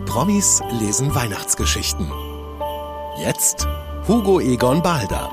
Promis lesen Weihnachtsgeschichten. Jetzt Hugo Egon Balder.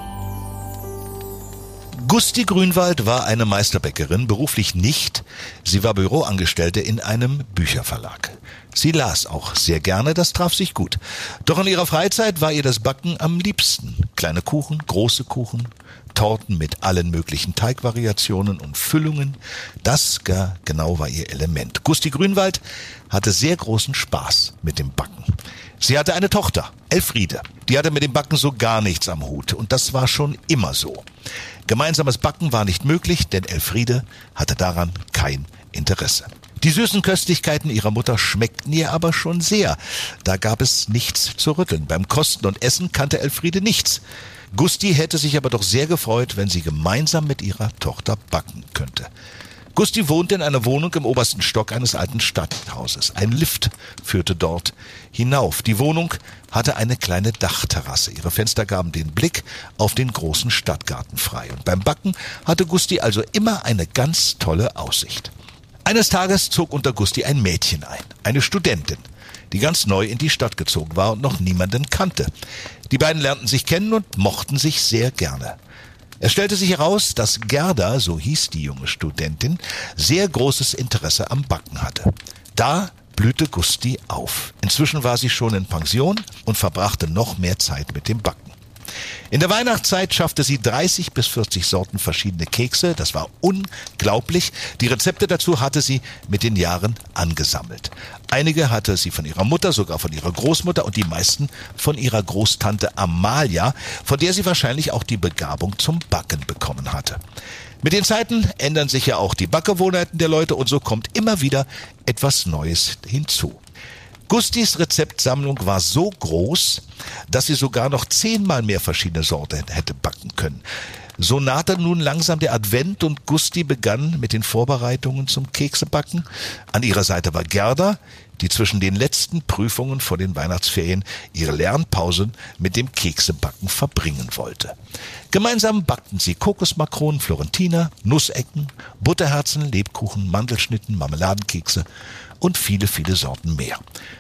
Gusti Grünwald war eine Meisterbäckerin, beruflich nicht. Sie war Büroangestellte in einem Bücherverlag. Sie las auch sehr gerne, das traf sich gut. Doch in ihrer Freizeit war ihr das Backen am liebsten. Kleine Kuchen, große Kuchen, Torten mit allen möglichen Teigvariationen und Füllungen. Das gar genau war ihr Element. Gusti Grünwald hatte sehr großen Spaß mit dem Backen. Sie hatte eine Tochter, Elfriede. Die hatte mit dem Backen so gar nichts am Hut. Und das war schon immer so. Gemeinsames Backen war nicht möglich, denn Elfriede hatte daran kein Interesse. Die süßen Köstlichkeiten ihrer Mutter schmeckten ihr aber schon sehr. Da gab es nichts zu rütteln. Beim Kosten und Essen kannte Elfriede nichts. Gusti hätte sich aber doch sehr gefreut, wenn sie gemeinsam mit ihrer Tochter backen könnte. Gusti wohnte in einer Wohnung im obersten Stock eines alten Stadthauses. Ein Lift führte dort hinauf. Die Wohnung hatte eine kleine Dachterrasse. Ihre Fenster gaben den Blick auf den großen Stadtgarten frei. Und beim Backen hatte Gusti also immer eine ganz tolle Aussicht. Eines Tages zog unter Gusti ein Mädchen ein, eine Studentin, die ganz neu in die Stadt gezogen war und noch niemanden kannte. Die beiden lernten sich kennen und mochten sich sehr gerne. Es stellte sich heraus, dass Gerda, so hieß die junge Studentin, sehr großes Interesse am Backen hatte. Da blühte Gusti auf. Inzwischen war sie schon in Pension und verbrachte noch mehr Zeit mit dem Backen. In der Weihnachtszeit schaffte sie 30 bis 40 Sorten verschiedene Kekse. Das war unglaublich. Die Rezepte dazu hatte sie mit den Jahren angesammelt. Einige hatte sie von ihrer Mutter, sogar von ihrer Großmutter und die meisten von ihrer Großtante Amalia, von der sie wahrscheinlich auch die Begabung zum Backen bekommen hatte. Mit den Zeiten ändern sich ja auch die Backgewohnheiten der Leute und so kommt immer wieder etwas Neues hinzu. Gustis Rezeptsammlung war so groß, dass sie sogar noch 10-mal mehr verschiedene Sorten hätte backen können. So nahte nun langsam der Advent und Gusti begann mit den Vorbereitungen zum Keksebacken. An ihrer Seite war Gerda, die zwischen den letzten Prüfungen vor den Weihnachtsferien ihre Lernpausen mit dem Keksebacken verbringen wollte. Gemeinsam backten sie Kokosmakronen, Florentiner, Nussecken, Butterherzen, Lebkuchen, Mandelschnitten, Marmeladenkekse und viele, viele Sorten mehr.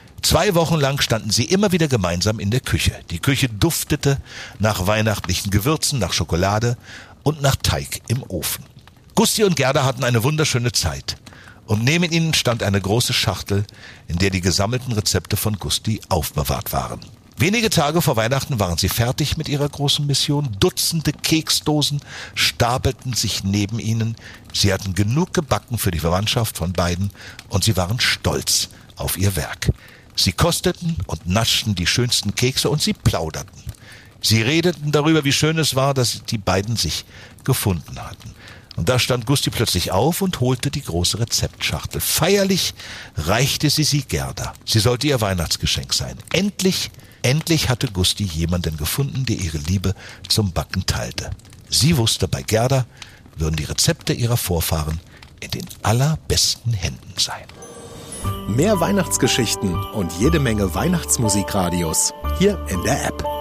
2 Wochen lang standen sie immer wieder gemeinsam in der Küche. Die Küche duftete nach weihnachtlichen Gewürzen, nach Schokolade und nach Teig im Ofen. Gusti und Gerda hatten eine wunderschöne Zeit. Und neben ihnen stand eine große Schachtel, in der die gesammelten Rezepte von Gusti aufbewahrt waren. Wenige Tage vor Weihnachten waren sie fertig mit ihrer großen Mission. Dutzende Keksdosen stapelten sich neben ihnen. Sie hatten genug gebacken für die Verwandtschaft von beiden und sie waren stolz auf ihr Werk. Sie kosteten und naschten die schönsten Kekse und sie plauderten. Sie redeten darüber, wie schön es war, dass die beiden sich gefunden hatten. Und da stand Gusti plötzlich auf und holte die große Rezeptschachtel. Feierlich reichte sie Gerda. Sie sollte ihr Weihnachtsgeschenk sein. Endlich hatte Gusti jemanden gefunden, der ihre Liebe zum Backen teilte. Sie wusste, bei Gerda würden die Rezepte ihrer Vorfahren in den allerbesten Händen sein. Mehr Weihnachtsgeschichten und jede Menge Weihnachtsmusikradios hier in der App.